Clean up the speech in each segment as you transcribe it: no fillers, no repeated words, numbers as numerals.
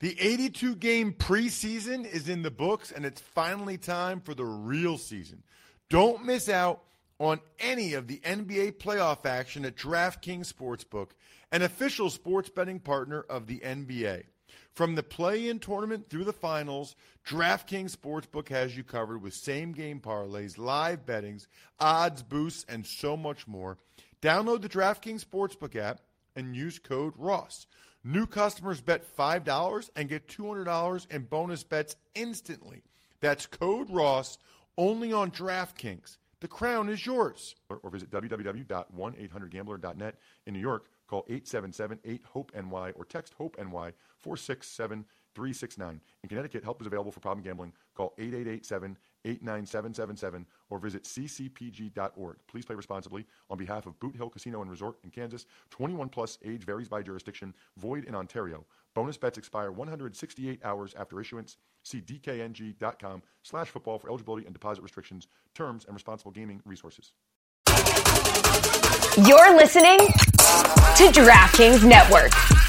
The 82-game preseason is in the books, and it's finally time for the real season. Don't miss out on any of the NBA playoff action at DraftKings Sportsbook, an official sports betting partner of the NBA. From the play-in tournament through the finals, DraftKings Sportsbook has you covered with same-game parlays, live bettings, odds, boosts, and so much more. Download the DraftKings Sportsbook app and use code ROSS. New customers bet $5 and get $200 in bonus bets instantly. That's code ROSS only on DraftKings. The crown is yours. Or visit www.1800gambler.net. In New York, call 877-8-HOPE-NY or text HOPE-NY 467-369. In Connecticut, help is available for problem gambling. Call 888-7-897-7777 or visit ccpg.org. Please play responsibly. On behalf of Boot Hill Casino and Resort in Kansas, 21 plus, age varies by jurisdiction, void in Ontario. Bonus bets expire 168 hours after issuance. See dkng.com/football for eligibility and deposit restrictions, terms, and responsible gaming resources. You're listening to DraftKings Network.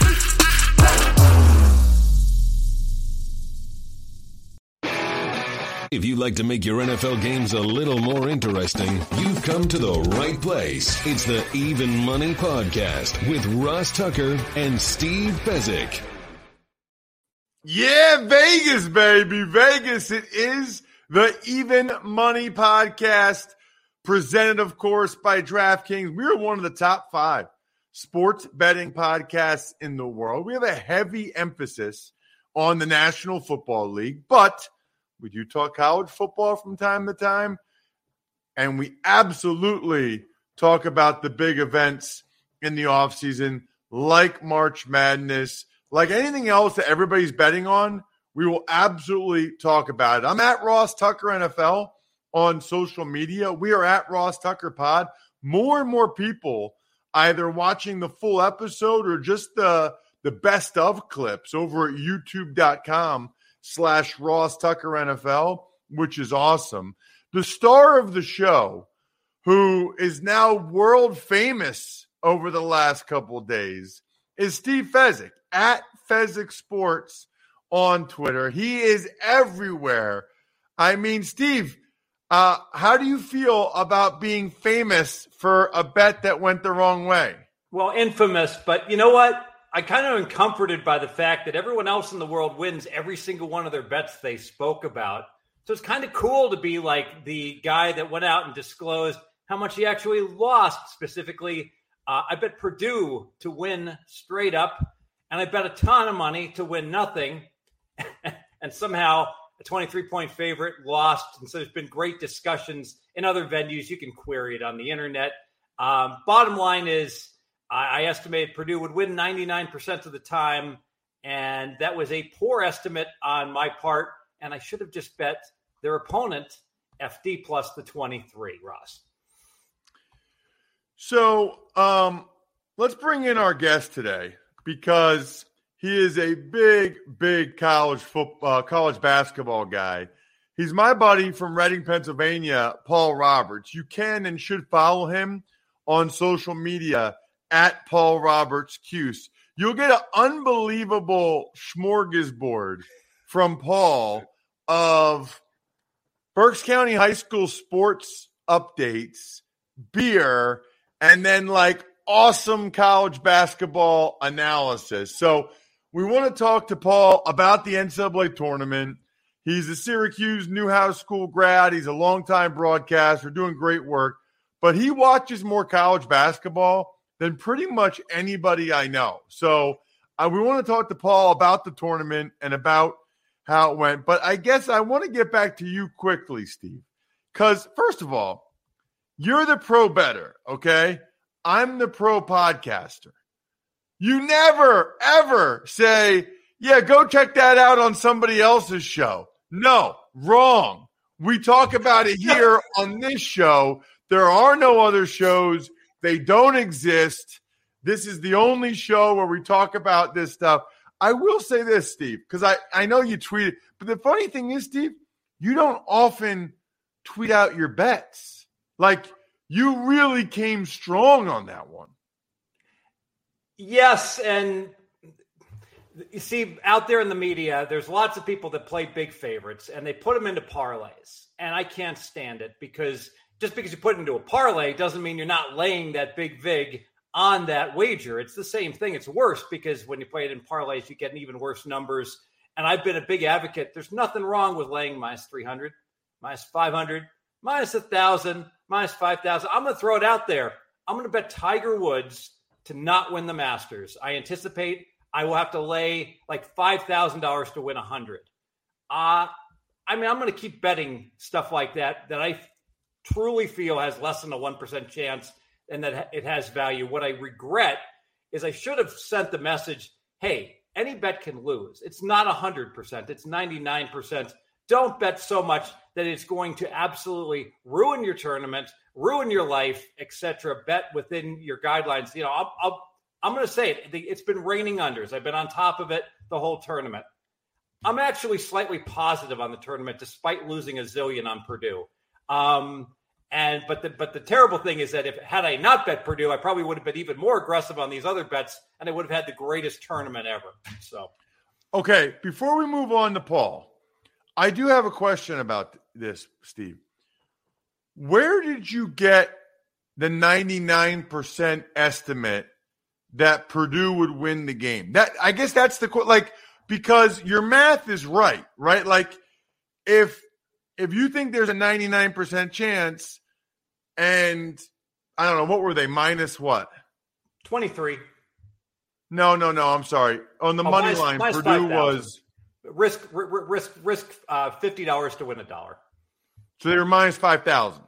If you'd like to make your NFL games a little more interesting, you've come to the right place. It's the Even Money Podcast with Ross Tucker and Steve Fezzik. Yeah, Vegas, baby. Vegas. It is the Even Money Podcast, presented, of course, by DraftKings. We are one of the top 5 sports betting podcasts in the world. We have a heavy emphasis on the National Football League, but we do talk college football from time to time, and we absolutely talk about the big events in the offseason, like March Madness, like anything else that everybody's betting on. We will absolutely talk about it. I'm at Ross Tucker NFL on social media. We are at Ross Tucker Pod. More and more people either watching the full episode or just the best of clips over at youtube.com/Ross Tucker NFL, which is awesome. The star of the show, who is now world famous over the last couple of days, is Steve Fezzik at Fezzik Sports on Twitter. He is everywhere. I mean, Steve, how do you feel about being famous for a bet that went the wrong way? Well, infamous, but you know what? I kind of am comforted by the fact that everyone else in the world wins every single one of their bets they spoke about. So it's kind of cool to be like the guy that went out and disclosed how much he actually lost. Specifically, I bet Purdue to win straight up, and I bet a ton of money to win nothing. And somehow a 23-point favorite lost. And so there's been great discussions in other venues. You can query it on the internet. Bottom line is, I estimated Purdue would win 99% of the time, and that was a poor estimate on my part, and I should have just bet their opponent, FD plus the 23, Ross. So let's bring in our guest today, because he is a big college basketball guy. He's my buddy from Reading, Pennsylvania, Paul Roberts. You can and should follow him on social media at Paul Roberts Cuse. You'll get an unbelievable smorgasbord from Paul of Berks County High School sports updates, beer, and then like awesome college basketball analysis. So we want to talk to Paul about the NCAA tournament. He's a Syracuse Newhouse School grad. He's a longtime broadcaster, doing great work, but he watches more college basketball than pretty much anybody I know. So we want to talk to Paul about the tournament and about how it went. But I guess I want to get back to you quickly, Steve, because first of all, you're the pro bettor, okay? I'm the pro podcaster. You never, ever say, yeah, go check that out on somebody else's show. No, wrong. We talk about it here on this show. There are no other shows. They don't exist. This is the only show where we talk about this stuff. I will say this, Steve, because I know you tweeted, but the funny thing is, Steve, you don't often tweet out your bets. Like, you really came strong on that one. Yes, and You see, out there in the media, there's lots of people that play big favorites, and they put them into parlays. And I can't stand it, because just because you put it into a parlay doesn't mean you're not laying that big vig on that wager. It's the same thing. It's worse, because when you play it in parlays, you get even worse numbers. And I've been a big advocate. There's nothing wrong with laying minus 300, minus 500, minus 1,000, minus 5,000. I'm going to throw it out there. I'm going to bet Tiger Woods to not win the Masters. I anticipate I will have to lay like $5,000 to win 100. I'm going to keep betting stuff like that I truly feel has less than a 1% chance and that it has value. What I regret is I should have sent the message, hey, any bet can lose. It's not 100%. It's 99%. Don't bet so much that it's going to absolutely ruin your tournament, ruin your life, etc. Bet within your guidelines. I'm going to say it. It's been raining unders. I've been on top of it the whole tournament. I'm actually slightly positive on the tournament, despite losing a zillion on Purdue. But the terrible thing is that had I not bet Purdue, I probably would have been even more aggressive on these other bets, and I would have had the greatest tournament ever. So, okay, before we move on to Paul, I do have a question about this, Steve. Where did you get the 99% estimate that Purdue would win the game? I guess that's because your math is right? Like, if you think there's a 99% chance, and I don't know, what were they, minus what? 23. No, I'm sorry. On the money line, minus Purdue 5,000. was risk $50 to win $1. So they were minus 5,000.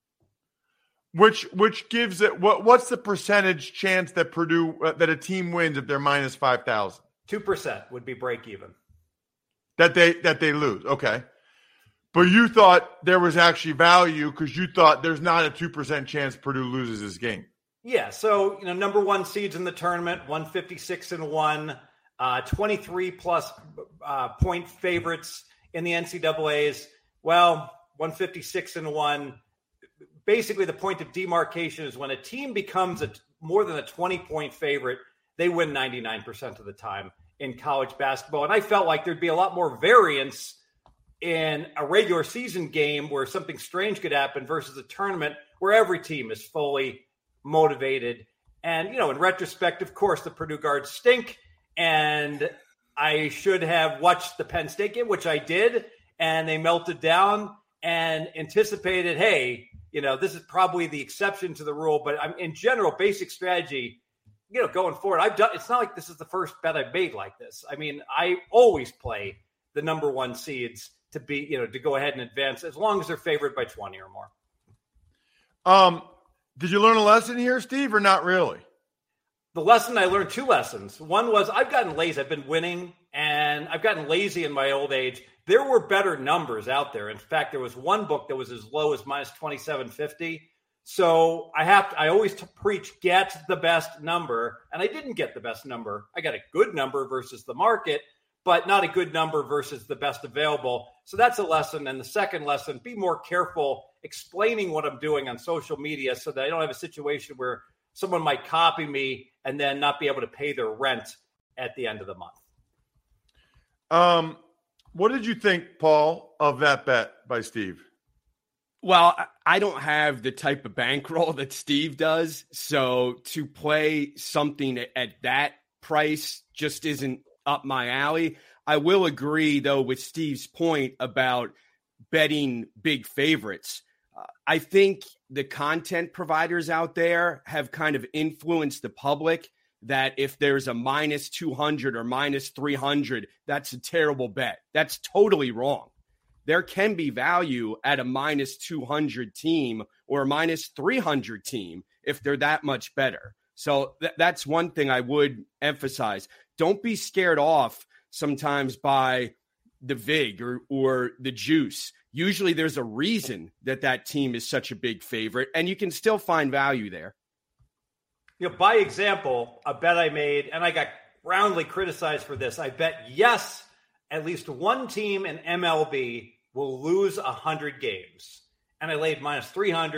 Which gives it what's the percentage chance that Purdue that a team wins if they're minus 5,000? 2% would be break even. That they lose. Okay. But you thought there was actually value because you thought there's not a 2% chance Purdue loses this game. Yeah. So, number one seeds in the tournament, 156-1, 23 plus point favorites in the NCAAs. Well, 156-1. Basically, the point of demarcation is when a team becomes more than a 20-point favorite, they win 99% of the time in college basketball. And I felt like there'd be a lot more variance in a regular season game where something strange could happen versus a tournament where every team is fully motivated. And, in retrospect, of course, the Purdue guards stink. And I should have watched the Penn State game, which I did. And they melted down and anticipated, hey, this is probably the exception to the rule. But in general, basic strategy, going forward, it's not like this is the first bet I've made like this. I always play the number one seeds to be, to go ahead and advance as long as they're favored by 20 or more. Did you learn a lesson here, Steve, or not really? The lesson, I learned two lessons. One was I've gotten lazy. I've been winning, and I've gotten lazy in my old age. There were better numbers out there. In fact, there was one book that was as low as minus 2750. So I always preach, get the best number. And I didn't get the best number. I got a good number versus the market, but not a good number versus the best available. So that's a lesson. And the second lesson, be more careful explaining what I'm doing on social media so that I don't have a situation where someone might copy me and then not be able to pay their rent at the end of the month. What did you think, Paul, of that bet by Steve? Well, I don't have the type of bankroll that Steve does. So to play something at that price just isn't up my alley. I will agree, though, with Steve's point about betting big favorites. I think the content providers out there have kind of influenced the public that if there's a minus 200 or minus 300, that's a terrible bet. That's totally wrong. There can be value at a minus 200 team or a minus 300 team if they're that much better. So that's one thing I would emphasize. Don't be scared off sometimes by the VIG or the juice. Usually there's a reason that team is such a big favorite, and you can still find value there. By example, a bet I made, and I got roundly criticized for this. I bet, yes, at least one team in MLB will lose 100 games. And I laid minus 300,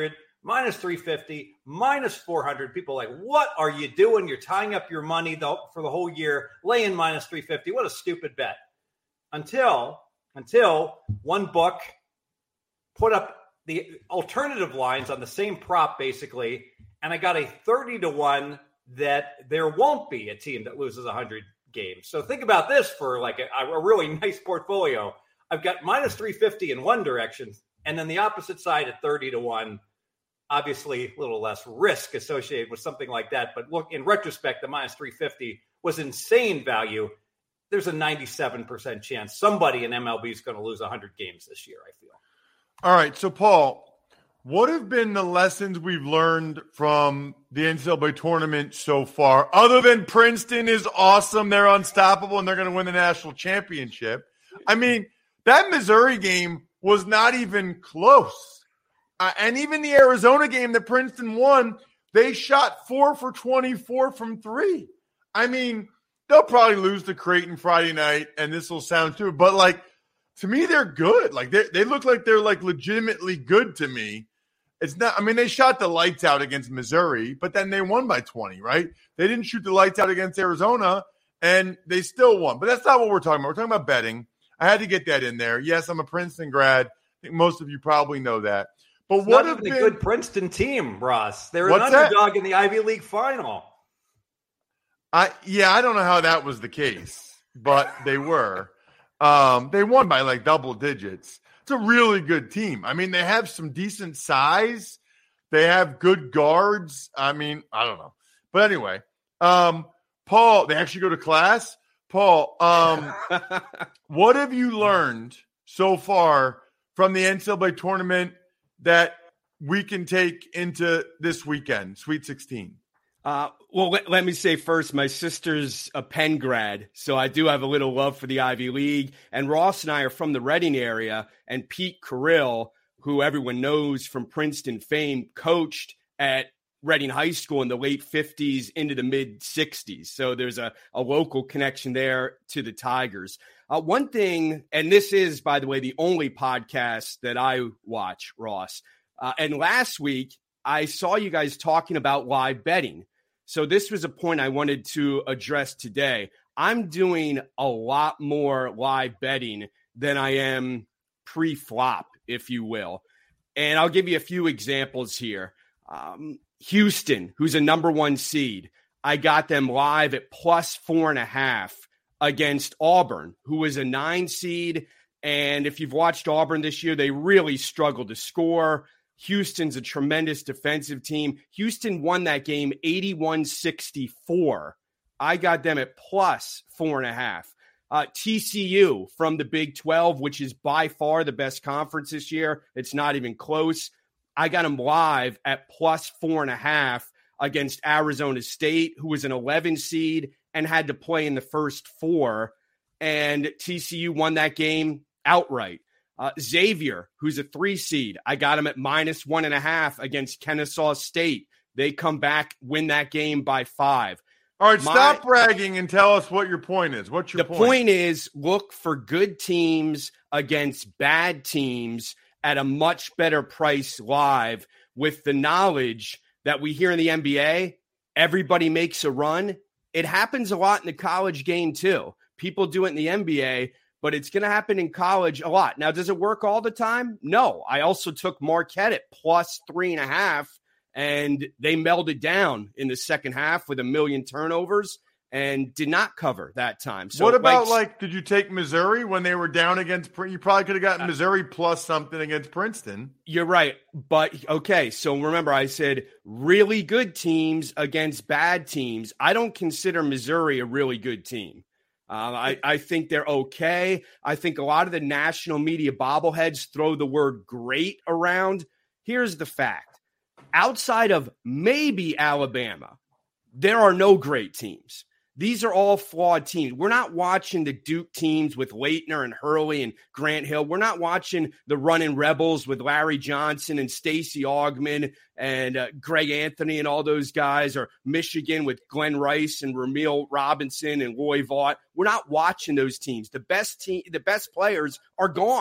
minus 350, minus 400. People are like, what are you doing? You're tying up your money for the whole year, laying minus 350. What a stupid bet. Until one book put up the alternative lines on the same prop, basically, and I got a 30-1 that there won't be a team that loses 100 games. So think about this for like a really nice portfolio. I've got minus 350 in one direction, and then the opposite side at 30-1. Obviously, a little less risk associated with something like that. But look, in retrospect, the minus 350 was insane value. There's a 97% chance somebody in MLB is going to lose 100 games this year, I feel. All right. So, Paul, what have been the lessons we've learned from the NCAA tournament so far? Other than Princeton is awesome. They're unstoppable, and they're going to win the national championship. I mean, that Missouri game was not even close. And even the Arizona game that Princeton won, they shot 4 for 24 from 3. I mean, they'll probably lose to Creighton Friday night, and this will sound too. But, like, to me, they're good. Like, they look like they're, like, legitimately good to me. It's not – I mean, they shot the lights out against Missouri, but then they won by 20, right? They didn't shoot the lights out against Arizona, and they still won. But that's not what we're talking about. We're talking about betting. I had to get that in there. Yes, I'm a Princeton grad. I think most of you probably know that. But it's what not have even been a good Princeton team, Ross? They're an What's underdog that? in the Ivy League final. I don't know how that was the case, but they were. They won by like double digits. It's a really good team. I mean, they have some decent size. They have good guards. I mean, I don't know. But anyway, Paul, they actually go to class. Paul, what have you learned so far from the NCAA tournament that we can take into this weekend, Sweet 16? Well, let me say first, my sister's a Penn grad, so I do have a little love for the Ivy League. And Ross and I are from the Reading area, and Pete Carrill, who everyone knows from Princeton fame, coached at Reading High School in the late 50s into the mid 60s. So there's a local connection there to the Tigers. One thing, and this is, by the way, the only podcast that I watch, Ross. And last week, I saw you guys talking about live betting. So this was a point I wanted to address today. I'm doing a lot more live betting than I am pre-flop, if you will. And I'll give you a few examples here. Houston, who's a number 1 seed, I got them live at plus 4.5 against Auburn, who was a 9 seed. And if you've watched Auburn this year, they really struggled to score. Houston's a tremendous defensive team. Houston won that game 81-64. I got them at plus 4.5. TCU from the Big 12, which is by far the best conference this year. It's not even close. I got them live at plus 4.5 against Arizona State, who was an 11 seed and had to play in the first 4. And TCU won that game outright. Xavier, who's a 3 seed, I got him at minus 1.5 against Kennesaw State. They come back, win that game by 5. All right, stop bragging and tell us what your point is. What's your point? The point is look for good teams against bad teams at a much better price live, with the knowledge that we hear in the NBA, everybody makes a run. It happens a lot in the college game too. People do it in the NBA, but it's going to happen in college a lot. Now, does it work all the time? No. I also took Marquette at plus 3.5, and they melded down in the second half with 1 million turnovers and did not cover that time. So what about, did you take Missouri when they were down against – you probably could have gotten Missouri plus something against Princeton. You're right. But, okay, so remember I said really good teams against bad teams. I don't consider Missouri a really good team. I think they're okay. I think a lot of the national media bobbleheads throw the word great around. Here's the fact. Outside of maybe Alabama, there are no great teams. These are all flawed teams. We're not watching the Duke teams with Leitner and Hurley and Grant Hill. We're not watching the Running Rebels with Larry Johnson and Stacey Augmon and Greg Anthony and all those guys, or Michigan with Glenn Rice and Ramil Robinson and Loy Vaught. We're not watching those teams. The best players are gone.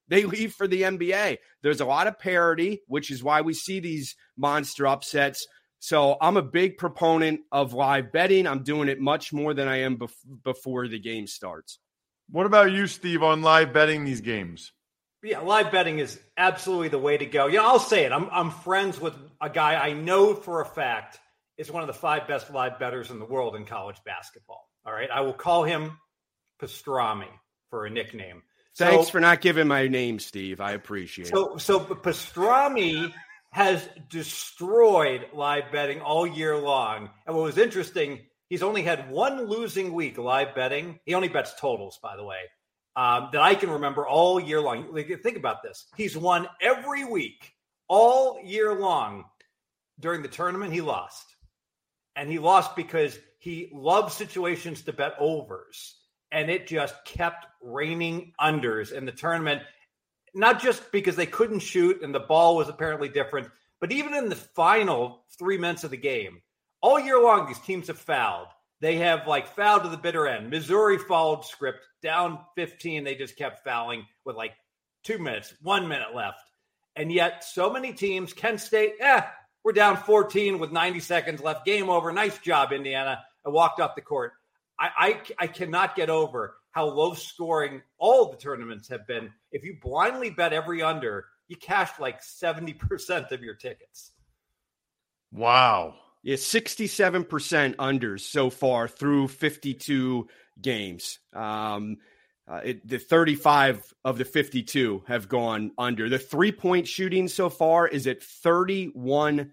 They leave for the NBA. There's a lot of parity, which is why we see these monster upsets. So I'm a big proponent of live betting. I'm doing it much more than I am before the game starts. What about you, Steve, on live betting these games? Yeah, live betting is absolutely the way to go. Yeah, I'll say it. I'm friends with a guy I know for a fact is one of the 5 best live bettors in the world in college basketball. All right, I will call him Pastrami for a nickname. Thanks for not giving my name, Steve. I appreciate it. So Pastrami has destroyed live betting all year long. And what was interesting, he's only had one losing week live betting. He only bets totals, by the way, that I can remember all year long. Like, think about this. He's won every week all year long. During the tournament, he lost. And he lost because he loves situations to bet overs. And it just kept raining unders in the tournament, not just because they couldn't shoot and the ball was apparently different, but even in the final 3 minutes of the game, all year long, these teams have fouled. They have fouled to the bitter end. Missouri followed script, down 15. They just kept fouling with 2 minutes, 1 minute left. And yet so many teams, Kent State, we're down 14 with 90 seconds left. Game over. Nice job, Indiana. I walked off the court. I cannot get over how low scoring all the tournaments have been. If you blindly bet every under, you cashed 70% of your tickets. Wow. Yeah, 67% unders so far through 52 games. The 35 of the 52 have gone under. The 3-point shooting so far is at 31%.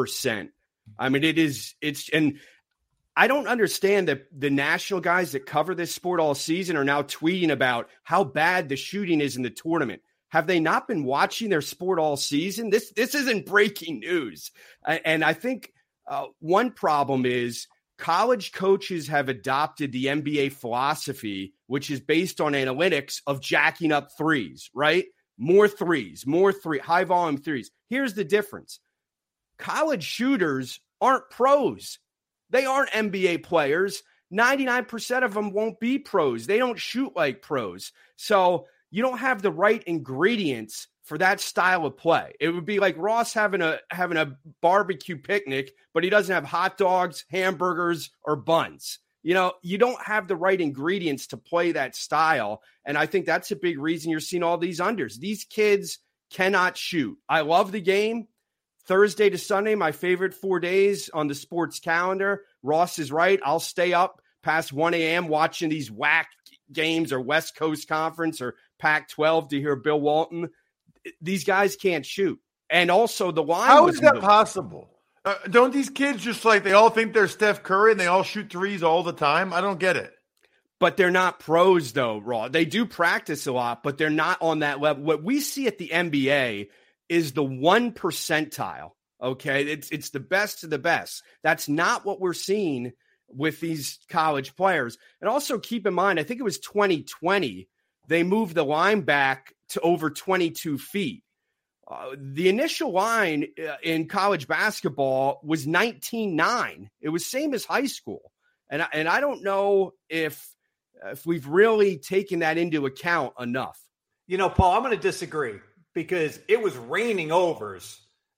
I mean, and I don't understand that the national guys that cover this sport all season are now tweeting about how bad the shooting is in the tournament. Have they not been watching their sport all season? This isn't breaking news. And I think one problem is college coaches have adopted the NBA philosophy, which is based on analytics of jacking up threes, right? More threes, high volume threes. Here's the difference. College shooters aren't pros. They aren't NBA players. 99% of them won't be pros. They don't shoot like pros. So you don't have the right ingredients for that style of play. It would be like Ross having a barbecue picnic, but he doesn't have hot dogs, hamburgers, or buns. You don't have the right ingredients to play that style. And I think that's a big reason you're seeing all these unders. These kids cannot shoot. I love the game. Thursday to Sunday, my favorite 4 days on the sports calendar. Ross is right. I'll stay up past 1 a.m. watching these WAC games or West Coast Conference or Pac-12 to hear Bill Walton. These guys can't shoot. And also the line. How is that possible? Don't these kids just they all think they're Steph Curry and they all shoot threes all the time? I don't get it. But they're not pros though, Raw. They do practice a lot, but they're not on that level. What we see at the NBA is the 1 percentile. Okay. It's the best of the best. That's not what we're seeing with these college players. And also keep in mind, I think it was 2020, they moved the line back to over 22 feet. The initial line in college basketball was 19.9. It was same as high school. And I don't know if we've really taken that into account enough. Paul, I'm going to disagree because it was raining overs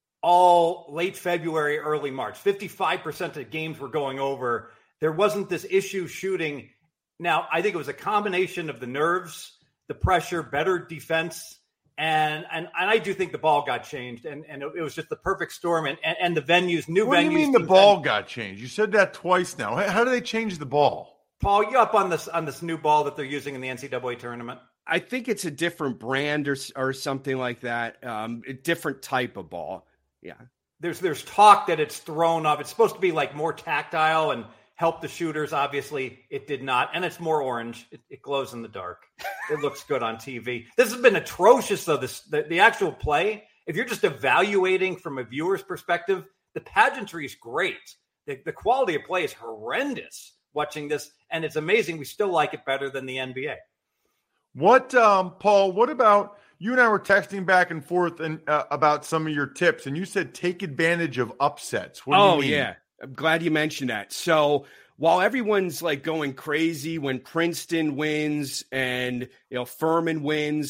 all late February, early March. 55% of games were going over. There wasn't this issue shooting. Now, I think it was a combination of the nerves, the pressure, better defense, and I do think the ball got changed, and it was just the perfect storm, and the venues, new venues. What do you mean the ball got changed? You said that twice now. How do they change the ball? Paul, you up on this new ball that they're using in the NCAA tournament? I think it's a different brand or something like that, a different type of ball. Yeah. There's talk that it's thrown off. It's supposed to be more tactile and help the shooters. Obviously, it did not. And it's more orange. It glows in the dark. It looks good on TV. This has been atrocious, though. The actual play, if you're just evaluating from a viewer's perspective, the pageantry is great. The quality of play is horrendous watching this. And it's amazing. We still like it better than the NBA. What, Paul, what about you and I were texting back and forth about some of your tips, and you said take advantage of upsets. What do you mean? Yeah. I'm glad you mentioned that. So while everyone's going crazy when Princeton wins and Furman wins,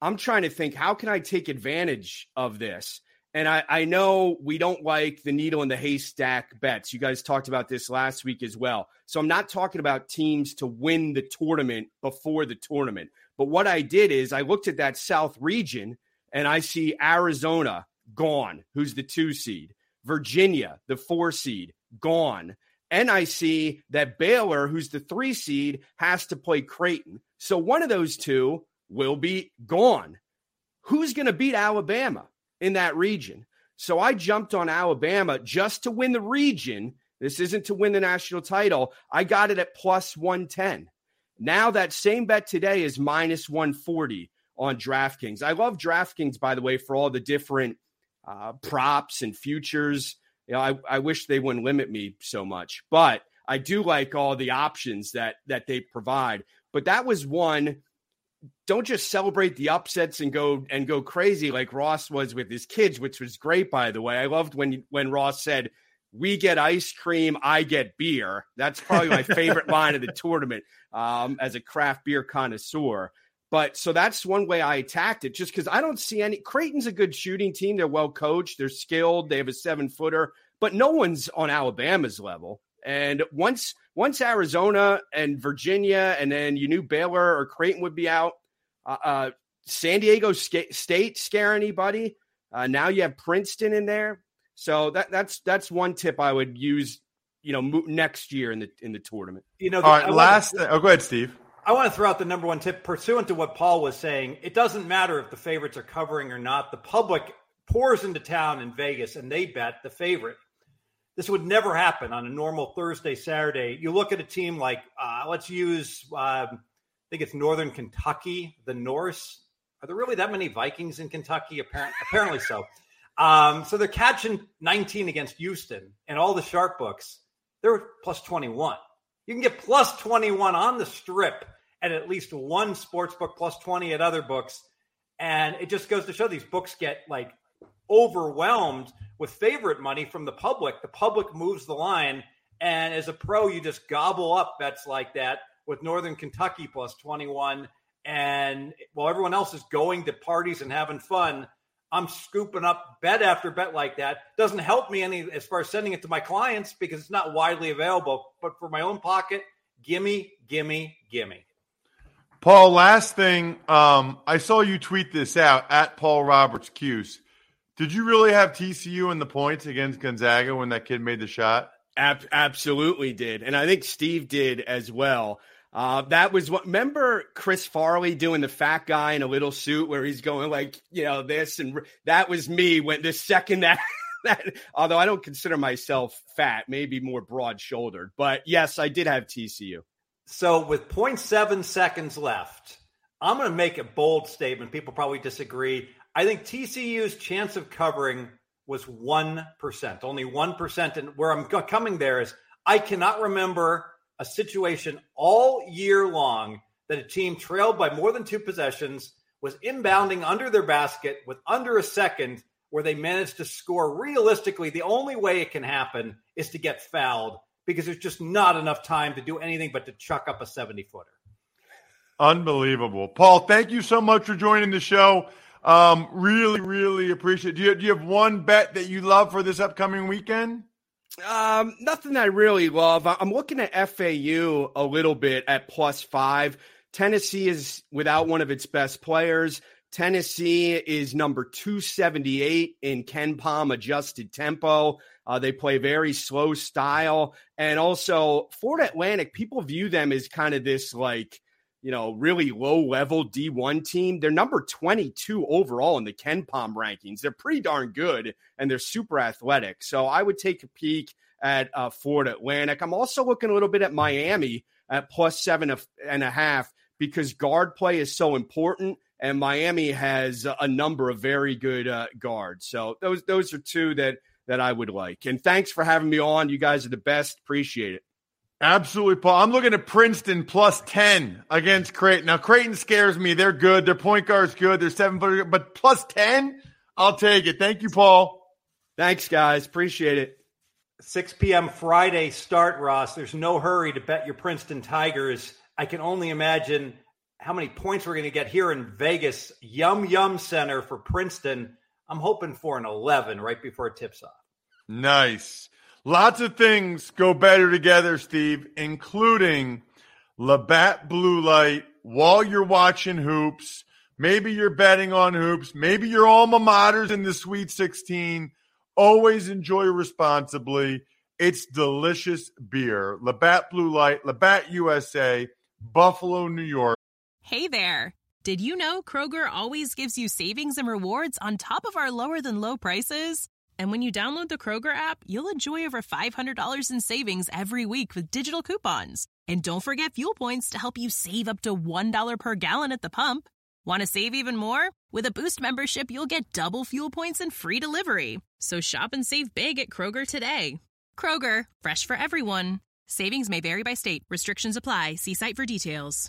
I'm trying to think, how can I take advantage of this? And I know we don't like the needle in the haystack bets. You guys talked about this last week as well. So I'm not talking about teams to win the tournament before the tournament. But what I did is I looked at that South region and I see Arizona gone, who's the 2 seed. Virginia, the 4 seed, gone. And I see that Baylor, who's the 3 seed, has to play Creighton. So one of those two will be gone. Who's going to beat Alabama in that region? So I jumped on Alabama just to win the region. This isn't to win the national title. I got it at plus 110. Now that same bet today is minus 140 on DraftKings. I love DraftKings, by the way, for all the different props and futures. You know, I wish they wouldn't limit me so much, but I do like all the options that they provide. But that was one. Don't just celebrate the upsets and go crazy like Ross was with his kids, which was great, by the way. I loved when Ross said, "We get ice cream, I get beer." That's probably my favorite line of the tournament as a craft beer connoisseur. But so that's one way I attacked it, just because I don't see any. Creighton's a good shooting team. They're well coached. They're skilled. They have a 7-footer, but no one's on Alabama's level. And once Arizona and Virginia, and then you knew Baylor or Creighton would be out, San Diego State scare anybody? Now you have Princeton in there. So that's one tip I would use, next year in the tournament. All right, go ahead, Steve. I want to throw out the number one tip pursuant to what Paul was saying. It doesn't matter if the favorites are covering or not. The public pours into town in Vegas and they bet the favorite. This would never happen on a normal Thursday, Saturday. You look at a team like, let's use, I think it's Northern Kentucky, the Norse. Are there really that many Vikings in Kentucky? Apparently so. So they're catching 19 against Houston, and all the sharp books, they're plus 21. You can get plus 21 on the strip at least one sports book, plus 20 at other books. And it just goes to show these books get like overwhelmed with favorite money from the public. The public moves the line. And as a pro, you just gobble up bets like that with Northern Kentucky plus 21. And while everyone else is going to parties and having fun, I'm scooping up bet after bet like that. Doesn't help me any as far as sending it to my clients because it's not widely available. But for my own pocket, gimme. Paul, last thing, I saw you tweet this out at Paul Roberts Cuse. Did you really have TCU in the points against Gonzaga when that kid made the shot? Absolutely did. And I think Steve did as well. That was what, remember Chris Farley doing the fat guy in a little suit where he's going like, this, and that was me when the second that, although I don't consider myself fat, maybe more broad shouldered, but yes, I did have TCU. So with 0.7 seconds left, I'm going to make a bold statement. People probably disagree. I think TCU's chance of covering was 1%, only 1%. And where I'm coming there is I cannot remember a situation all year long that a team trailed by more than 2 possessions, was inbounding under their basket with under a second, where they managed to score. Realistically, the only way it can happen is to get fouled because there's just not enough time to do anything but to chuck up a 70-footer. Unbelievable. Paul, thank you so much for joining the show. Really, really appreciate it. Do you have one bet that you love for this upcoming weekend? Nothing that I really love. I'm looking at FAU a little bit at +5. Tennessee is without one of its best players. Tennessee is number 278 in KenPom adjusted tempo. They play very slow style. And also Florida Atlantic, people view them as kind of this really low-level D1 team. They're number 22 overall in the KenPom rankings. They're pretty darn good, and they're super athletic. So I would take a peek at Florida Atlantic. I'm also looking a little bit at Miami at +7.5 because guard play is so important, and Miami has a number of very good guards. So those are two that I would like. And thanks for having me on. You guys are the best. Appreciate it. Absolutely, Paul. I'm looking at Princeton +10 against Creighton. Now, Creighton scares me. They're good. Their point guard's good. They're 7-footer. But +10, I'll take it. Thank you, Paul. Thanks, guys. Appreciate it. 6 p.m. Friday start, Ross. There's no hurry to bet your Princeton Tigers. I can only imagine how many points we're going to get here in Vegas, Yum Center for Princeton. I'm hoping for an 11 right before it tips off. Nice. Lots of things go better together, Steve, including Labatt Blue Light while you're watching hoops. Maybe you're betting on hoops. Maybe your alma mater's in the Sweet 16. Always enjoy responsibly. It's delicious beer. Labatt Blue Light, Labatt USA, Buffalo, New York. Hey there. Did you know Kroger always gives you savings and rewards on top of our lower-than-low prices? And when you download the Kroger app, you'll enjoy over $500 in savings every week with digital coupons. And don't forget fuel points to help you save up to $1 per gallon at the pump. Want to save even more? With a Boost membership, you'll get double fuel points and free delivery. So shop and save big at Kroger today. Kroger, fresh for everyone. Savings may vary by state. Restrictions apply. See site for details.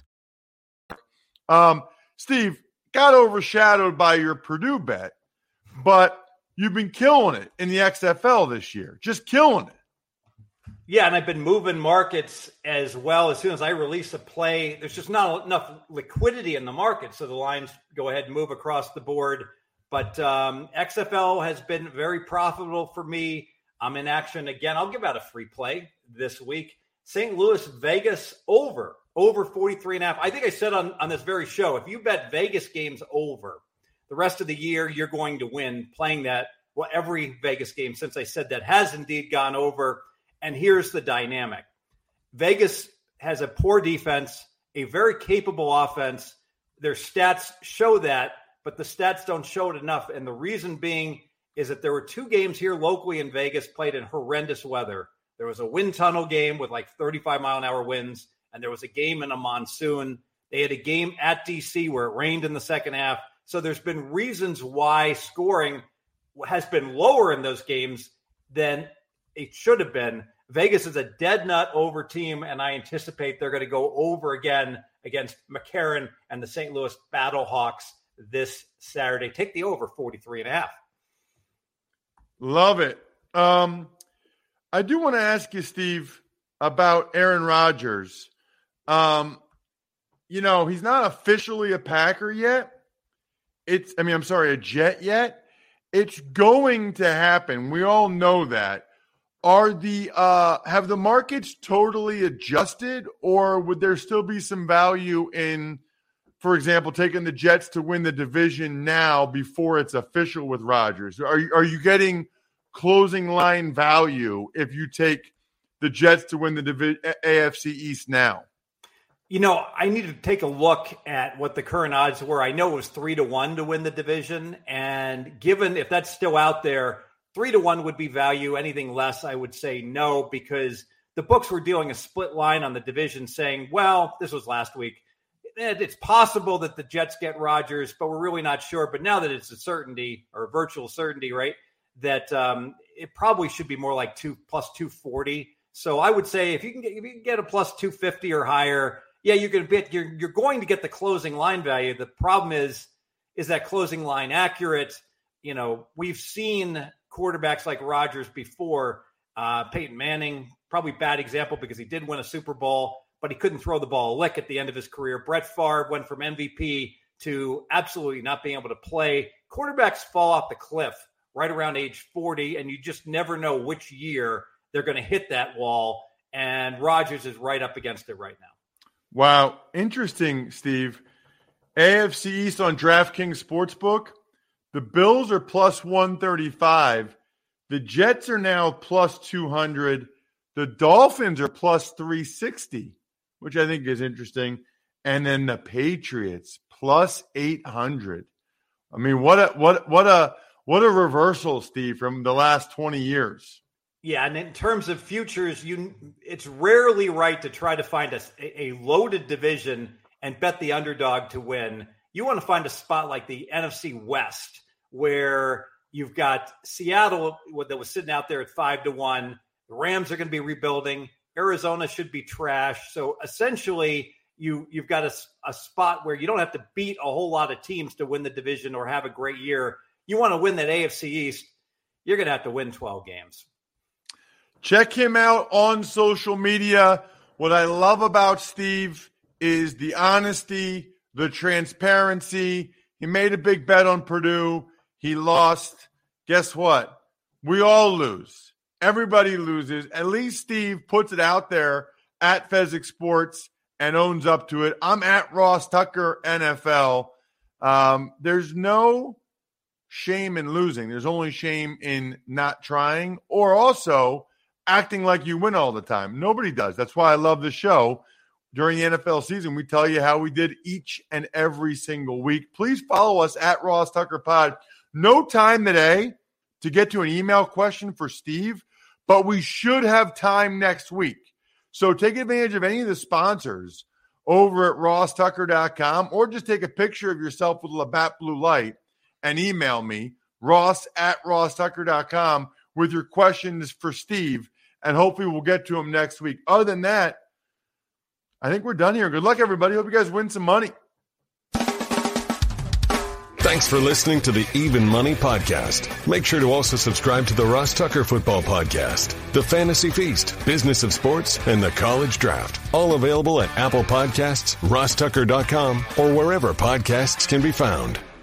Steve, got overshadowed by your Purdue bet, but you've been killing it in the XFL this year. Just killing it. Yeah, and I've been moving markets as well. As soon as I release a play, there's just not enough liquidity in the market, so the lines go ahead and move across the board. But XFL has been very profitable for me. I'm in action again. I'll give out a free play this week. St. Louis, Vegas, over 43.5. I think I said on this very show, if you bet Vegas games over the rest of the year, you're going to win playing that. Well, every Vegas game since I said that has indeed gone over. And here's the dynamic. Vegas has a poor defense, a very capable offense. Their stats show that, but the stats don't show it enough. And the reason being is that there were two games here locally in Vegas played in horrendous weather. There was a wind tunnel game with like 35-mile-an-hour winds, and there was a game in a monsoon. They had a game at D.C. where it rained in the second half. So there's been reasons why scoring has been lower in those games than it should have been. Vegas is a dead nut over team, and I anticipate they're going to go over again against McCarran and the St. Louis Battlehawks this Saturday. Take the over 43.5. Love it. I do want to ask you, Steve, about Aaron Rodgers. He's not officially a Packer yet. A Jet yet. It's going to happen. We all know that. Have the markets totally adjusted, or would there still be some value in, for example, taking the Jets to win the division now before it's official with Rodgers? Are you getting closing line value if you take the Jets to win the AFC East now? I need to take a look at what the current odds were. I know it was 3-1 to win the division. And given if that's still out there, 3-1 would be value. Anything less, I would say no, because the books were doing a split line on the division saying, well, this was last week. It's possible that the Jets get Rodgers, but we're really not sure. But now that it's a certainty or a virtual certainty, right, that it probably should be more like plus 240. So I would say if you can get a plus 250 or higher, yeah, you're going to get the closing line value. The problem is that closing line accurate? We've seen quarterbacks like Rodgers before. Peyton Manning, probably bad example because he did win a Super Bowl, but he couldn't throw the ball a lick at the end of his career. Brett Favre went from MVP to absolutely not being able to play. Quarterbacks fall off the cliff right around age 40, and you just never know which year they're going to hit that wall, and Rodgers is right up against it right now. Wow. Interesting, Steve. AFC East on DraftKings Sportsbook. The Bills are plus 135. The Jets are now plus 200. The Dolphins are plus 360, which I think is interesting. And then the Patriots plus 800. I mean, what a reversal, Steve, from the last 20 years. Yeah, and in terms of futures, it's rarely right to try to find a loaded division and bet the underdog to win. You want to find a spot like the NFC West, where you've got Seattle that was sitting out there at 5-1. The Rams are going to be rebuilding. Arizona should be trash. So essentially, you've got a spot where you don't have to beat a whole lot of teams to win the division or have a great year. You want to win that AFC East, you're going to have to win 12 games. Check him out on social media. What I love about Steve is the honesty, the transparency. He made a big bet on Purdue. He lost. Guess what? We all lose. Everybody loses. At least Steve puts it out there at Fezzik Sports and owns up to it. I'm at Ross Tucker NFL. There's no shame in losing. There's only shame in not trying or also acting like you win all the time. Nobody does. That's why I love the show. During the NFL season, we tell you how we did each and every single week. Please follow us at Ross Tucker Pod. No time today to get to an email question for Steve, but we should have time next week. So take advantage of any of the sponsors over at rosstucker.com or just take a picture of yourself with a Labatt Blue Light and email me, ross@rosstucker.com, with your questions for Steve, and hopefully we'll get to him next week. Other than that, I think we're done here. Good luck, everybody. Hope you guys win some money. Thanks for listening to the Even Money Podcast. Make sure to also subscribe to the Ross Tucker Football Podcast, the Fantasy Feast, Business of Sports, and the College Draft. All available at Apple Podcasts, rosstucker.com, or wherever podcasts can be found.